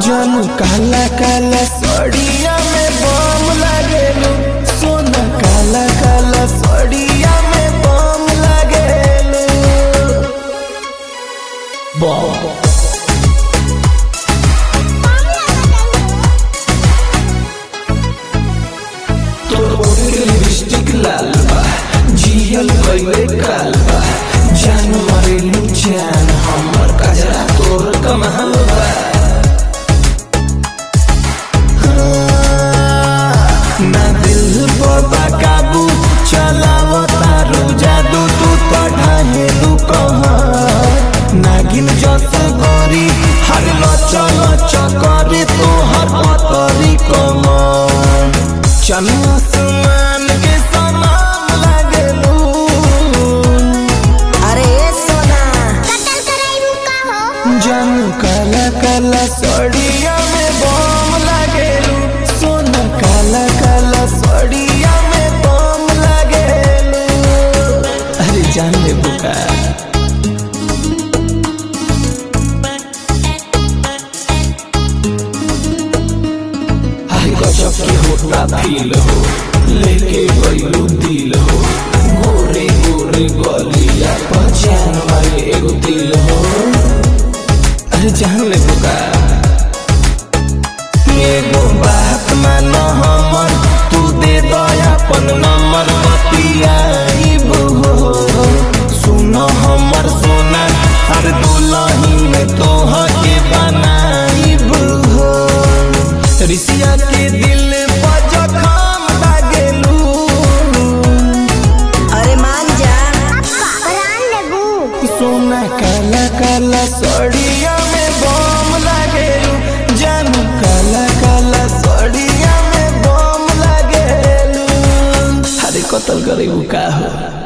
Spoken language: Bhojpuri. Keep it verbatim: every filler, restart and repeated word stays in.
जानू काला काला सड़िया में बम लागेलू, सोना काला काला सड़िया में बम लागेलू। बम लिपस्टिक लाल बा, जियल कइले काल बा, जान मारेलू जान हमर कजरा तोर कमाल बा। ना दिल पर काबू चलावो तारू जादू, तू तो ढाहेलू कहर नागिन जस गोरी, हर लच लच करे तो हर पतरी कमर। चल आसमान के समान लागेलू, अरे सोना कतल कराइबू का हो। जानू काला काला सड़िया में बम लागेलू, सोना काला काला सड़िया में बम लागेलू। अरे जान ले बुका गजब के होता फील हो, लेके गइलू दिल हो, गोरे गोरे गलिया पहचान वाले एगो दिल हो। अरे जान ले बुका एगो बात मानो हमर, तू दे दया अपन नंबर बतियाइबू हो। सुनो हमर सोना, हर दुल्हन में तोहके बनाइबू हो। रिसिया के दिल पर जखम लागेलू, अरे मान जा प्राण लेबू। सोना काला काला सड़िया में बम लागेलू, जानू काला काला सड़िया में बम लागेलू। अरे कतल करेबू का हो।